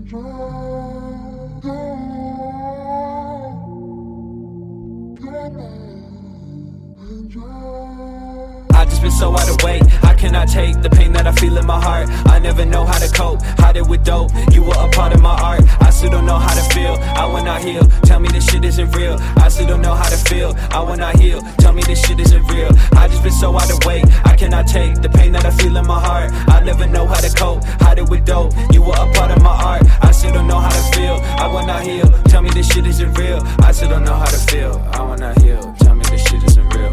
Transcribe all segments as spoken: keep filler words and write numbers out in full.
I just been so out of weight, I cannot take the pain that I feel in my heart. I never know how to cope, hide it with dope. You were a part of my art, I still don't know how to feel. I will not heal, tell me this shit isn't real. I still don't know how to feel, I will not heal. Tell me this shit isn't real. I just been so out of weight, I cannot take the pain that I feel in my heart. I never know how to cope, hide it with dope. You were a part of my art, I still don't know how to feel. I will not heal, tell me this shit isn't real. I still don't know how to feel, I will not heal. Tell me this shit isn't real.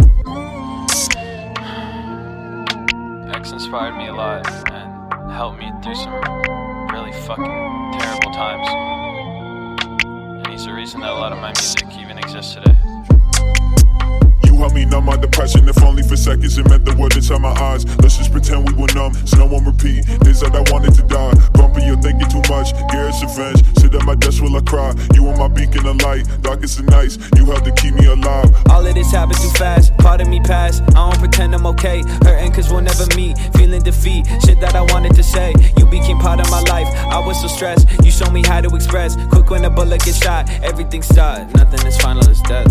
X inspired me a lot and helped me through some really fucking terrible times. And he's the reason that a lot of my music even exists today. You helped me numb my depression, if only for seconds. It meant the world inside my eyes. Let's just pretend we were numb, so no one repeat days that I wanted to die. Bumping, you're thinking too much, Garrett's revenge. Sit at my desk while I cry. You were my beacon of light, darkest of nights. You helped to keep me alive. All of this happened too fast, part of me passed. I don't pretend I'm okay, hurting cause we'll never meet. Feeling defeat, shit that I wanted to say. You became part of my life, I was so stressed. You showed me how to express, quick when a bullet gets shot. Everything stopped, nothing is final as death.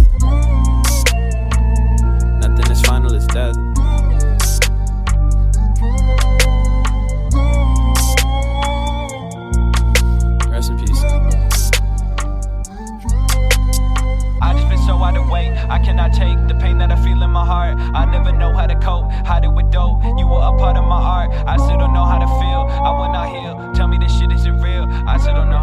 Nothing is final as death. Rest in peace. I just been so out of weight, I cannot take the pain that I feel in my heart. I never know how to cope, hide it with dope. You were a part of my art, I still don't know how to feel. I will not heal, tell me this shit isn't real. I still don't know